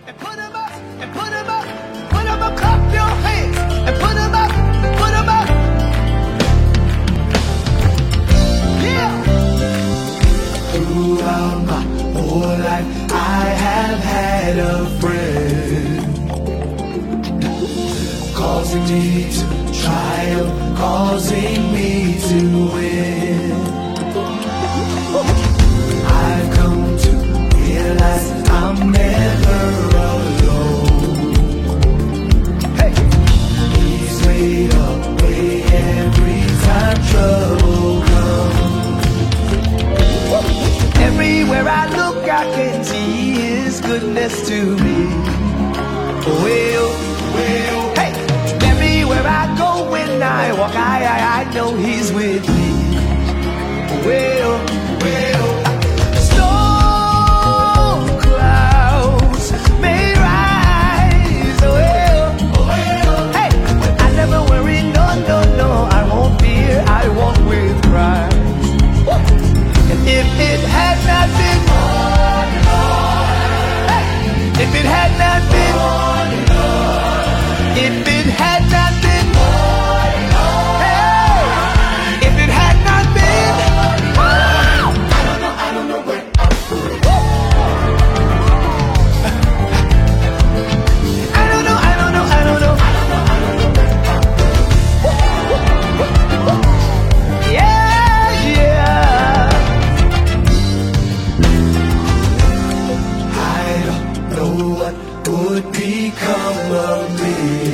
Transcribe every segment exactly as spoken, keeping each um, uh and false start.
and put 'em up, and put 'em up, put 'em up, clap your hands, and put 'em up, put 'em up. Yeah. Throughout my whole life, I have had a friend, causing me to triumph, causing me to win. I've come to realize I'm never alone. Hey. He's made a way every time trouble comes. Everywhere I look, I can see His goodness to me. Well, well, hey. Everywhere I go, when I walk, I, I, I know He's with me. Well, well. Storm clouds may rise. Well, well. Hey, I never worry. No, no, no. I won't fear. I walk with Christ. And if it had not been, hey, if it had not been, if it had not been, hey, if it had not been, I don't know, I don't know where I'm I don't know, I don't know, I don't know, I don't know, I don't know. Yeah, yeah. I don't know what would become of me.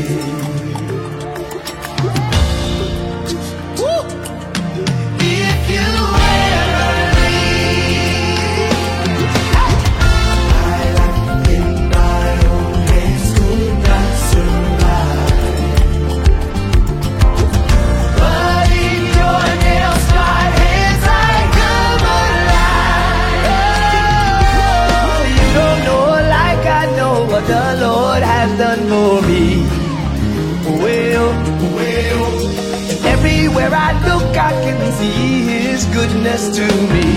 The Lord has done for me. Well, well, everywhere I look, I can see His goodness to me.